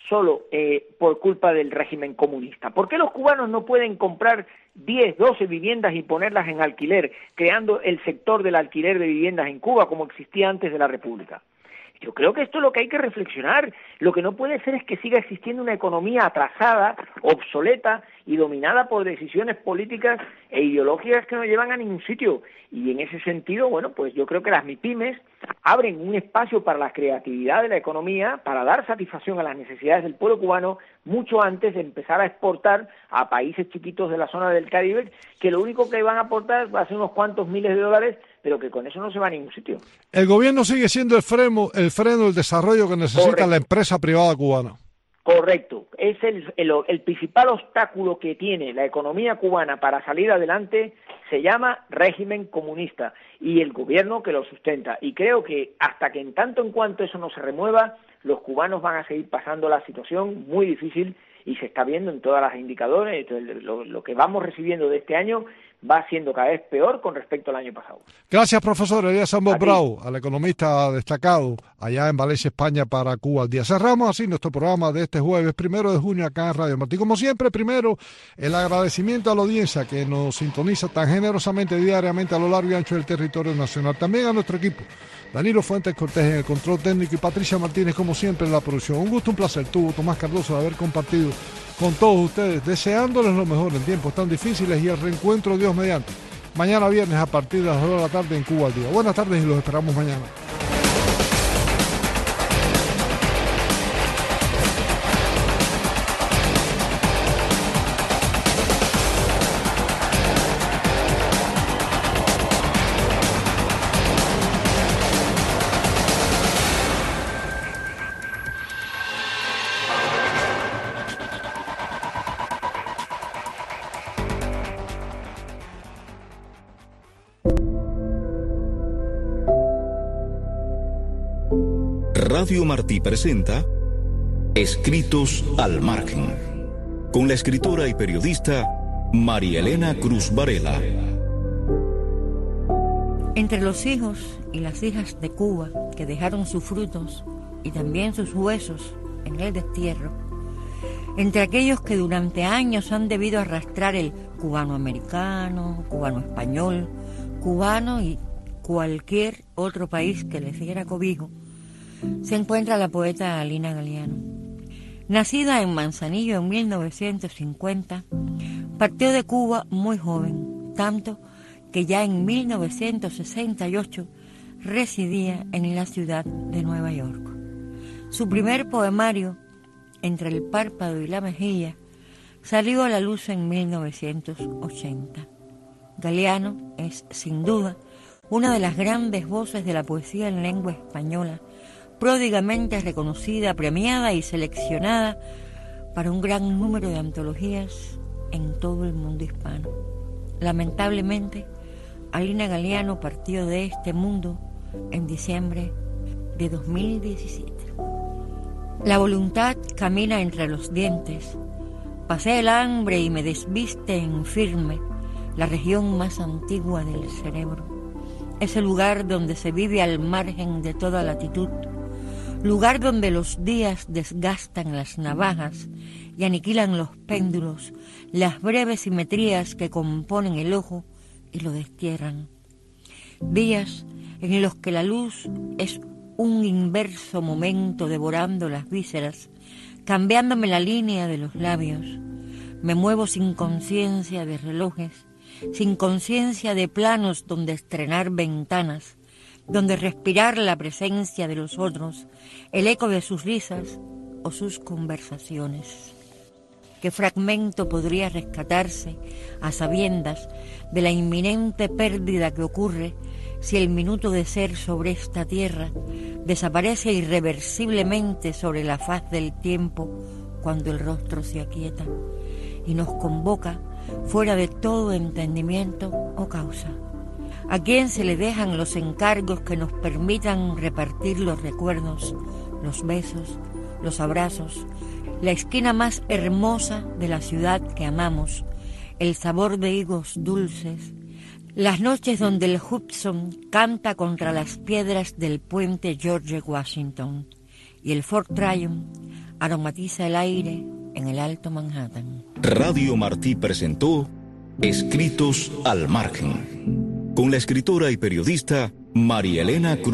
solo eh, por culpa del régimen comunista. ¿Por qué los cubanos no pueden comprar diez, doce viviendas y ponerlas en alquiler, creando el sector del alquiler de viviendas en Cuba como existía antes de la República? Yo creo que esto es lo que hay que reflexionar. Lo que no puede ser es que siga existiendo una economía atrasada, obsoleta y dominada por decisiones políticas e ideológicas que no llevan a ningún sitio. Y en ese sentido, bueno, pues yo creo que las MIPYMES abren un espacio para la creatividad de la economía, para dar satisfacción a las necesidades del pueblo cubano mucho antes de empezar a exportar a países chiquitos de la zona del Caribe, que lo único que van a aportar va a ser unos cuantos miles de dólares, pero que con eso no se va a ningún sitio. El gobierno sigue siendo el freno, el freno del desarrollo que necesita Correcto. La empresa privada cubana. Correcto, es el, el, el principal obstáculo que tiene la economía cubana para salir adelante, se llama régimen comunista y el gobierno que lo sustenta. Y creo que hasta que en tanto en cuanto eso no se remueva, los cubanos van a seguir pasando la situación muy difícil y se está viendo en todas las indicadores, lo, lo que vamos recibiendo de este año va siendo cada vez peor con respecto al año pasado. Gracias, profesor Elías Ambos Bravo, al economista destacado allá en Valencia, España, para Cuba al Día. Cerramos así nuestro programa de este jueves, primero de junio, acá en Radio Martí. Como siempre, primero, el agradecimiento a la audiencia que nos sintoniza tan generosamente diariamente a lo largo y ancho del territorio nacional. También a nuestro equipo, Danilo Fuentes Cortés en el control técnico y Patricia Martínez, como siempre, en la producción. Un gusto, un placer, tuvo Tomás Cardoso, de haber compartido con todos ustedes, deseándoles lo mejor en tiempos tan difíciles y el reencuentro, Dios mediante, mañana viernes a partir de las dos de la tarde en Cuba al Día. Buenas tardes y los esperamos mañana. Radio Martí presenta Escritos al Margen, con la escritora y periodista María Elena Cruz Varela. Entre los hijos y las hijas de Cuba que dejaron sus frutos y también sus huesos en el destierro, entre aquellos que durante años han debido arrastrar el cubano-americano, cubano-español, cubano y cualquier otro país que les diera cobijo, se encuentra la poeta Alina Galiano. Nacida en Manzanillo en mil novecientos cincuenta, partió de Cuba muy joven, tanto que ya en mil novecientos sesenta y ocho residía en la ciudad de Nueva York. Su primer poemario, Entre el párpado y la mejilla, salió a la luz en mil novecientos ochenta. Galiano es, sin duda, una de las grandes voces de la poesía en lengua española, pródigamente reconocida, premiada y seleccionada para un gran número de antologías en todo el mundo hispano. Lamentablemente, Alina Galiano partió de este mundo en diciembre de dos mil diecisiete. La voluntad camina entre los dientes, pasé el hambre y me desviste en firme la región más antigua del cerebro. Es el lugar donde se vive al margen de toda latitud, lugar donde los días desgastan las navajas y aniquilan los péndulos, las breves simetrías que componen el ojo y lo destierran. Días en los que la luz es un inverso momento devorando las vísceras, cambiándome la línea de los labios. Me muevo sin conciencia de relojes, sin conciencia de planos donde estrenar ventanas, donde respirar la presencia de los otros, el eco de sus risas o sus conversaciones. ¿Qué fragmento podría rescatarse a sabiendas de la inminente pérdida que ocurre si el minuto de ser sobre esta tierra desaparece irreversiblemente sobre la faz del tiempo cuando el rostro se aquieta y nos convoca fuera de todo entendimiento o causa? ¿A quién se le dejan los encargos que nos permitan repartir los recuerdos, los besos, los abrazos, la esquina más hermosa de la ciudad que amamos, el sabor de higos dulces, las noches donde el Hudson canta contra las piedras del puente George Washington y el Ford Tryon aromatiza el aire en el Alto Manhattan. Radio Martí presentó Escritos al Margen, con la escritora y periodista María Elena Cruz.